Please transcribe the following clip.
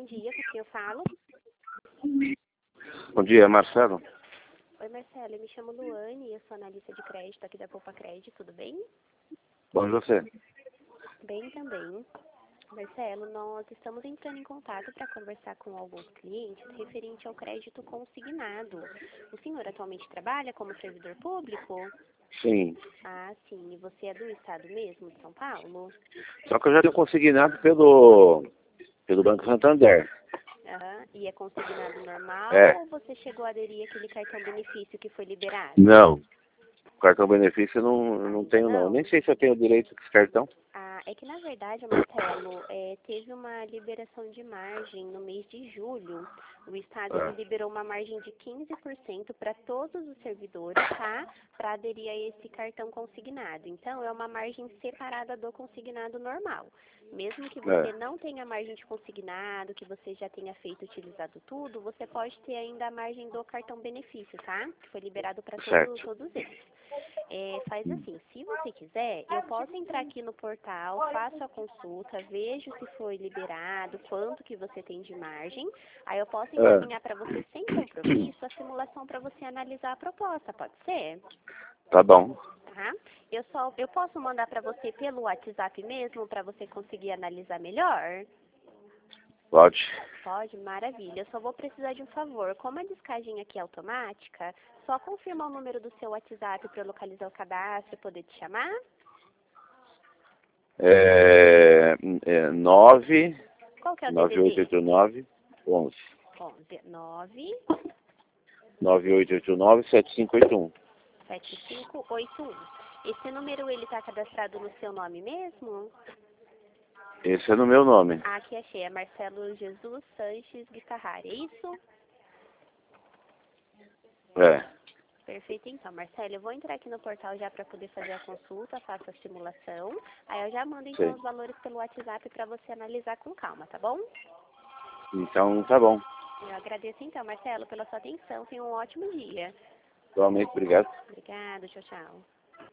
dia, com quem eu falo? Bom dia, Marcelo. Oi, Marcelo, eu me chamo Luane, eu sou analista de crédito aqui da Poupa Crédito, tudo bem? Bom, e você? Bem também. Marcelo, nós estamos entrando em contato para conversar com alguns clientes referente ao crédito consignado. O senhor atualmente trabalha como servidor público? Sim. Ah, sim. E você é do estado mesmo, de São Paulo? Só que eu já tenho consignado pelo Banco Santander. Aham. E é consignado normal É. ou você chegou a aderir àquele cartão benefício que foi liberado? Não. Cartão benefício eu não Ainda tenho, não. Nem sei se eu tenho direito desse cartão. Ah, é que na verdade, Marcelo, teve uma liberação de margem no mês de julho. O Estado ele liberou uma margem de 15% para todos os servidores, tá? Para aderir a esse cartão consignado. Então, é uma margem separada do consignado normal. Mesmo que você não tenha margem de consignado, que você já tenha feito utilizado tudo, você pode ter ainda a margem do cartão benefício, tá? Que foi liberado para todos eles. Faz assim, se você quiser, eu posso entrar aqui no portal, faço a consulta, vejo se foi liberado, quanto que você tem de margem, aí eu posso encaminhar para você sem compromisso a simulação para você analisar a proposta, pode ser? Tá bom. Tá? Eu posso mandar para você pelo WhatsApp mesmo, para você conseguir analisar melhor? Pode. Pode? Maravilha. Eu só vou precisar de um favor. Como a descagem aqui é automática, só confirma o número do seu WhatsApp para eu localizar o cadastro e poder te chamar? 9 Qual que é o DDD? 9889 11 9 9889 7581. 7581. Esse número ele está cadastrado no seu nome mesmo? Esse é no meu nome. Ah, aqui achei. É Marcelo Jesus Sanches Guitarrari, é isso? É. Perfeito, então, Marcelo, eu vou entrar aqui no portal já para poder fazer a consulta, faço a simulação, aí eu já mando então Sim. os valores pelo WhatsApp para você analisar com calma, tá bom? Então, tá bom. Eu agradeço então, Marcelo, pela sua atenção, tenha um ótimo dia. Igualmente, obrigado. Obrigada, tchau, tchau.